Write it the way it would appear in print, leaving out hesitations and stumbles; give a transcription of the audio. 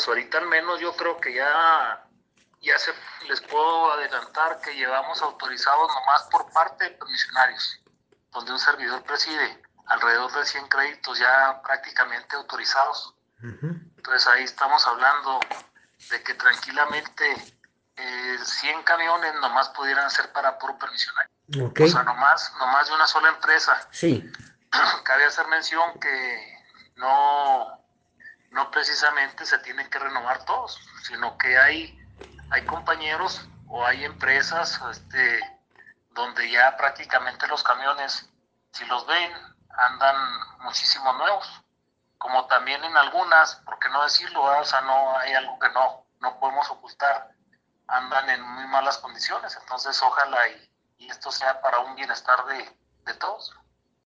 Pues ahorita al menos yo creo que ya les puedo adelantar que llevamos autorizados nomás por parte de permisionarios, donde un servidor preside alrededor de 100 créditos ya prácticamente autorizados. Entonces ahí estamos hablando de que tranquilamente 100 camiones nomás pudieran ser para puro permisionario. Ok, O sea, nomás de una sola empresa. sí, Cabe hacer mención que no precisamente se tienen que renovar todos, sino que hay compañeros o hay empresas donde ya prácticamente los camiones, si los ven, andan muchísimo nuevos, como también en algunas, por qué no decirlo, ¿verdad? O sea, no hay algo que no podemos ocultar, andan en muy malas condiciones, entonces ojalá y esto sea para un bienestar de todos.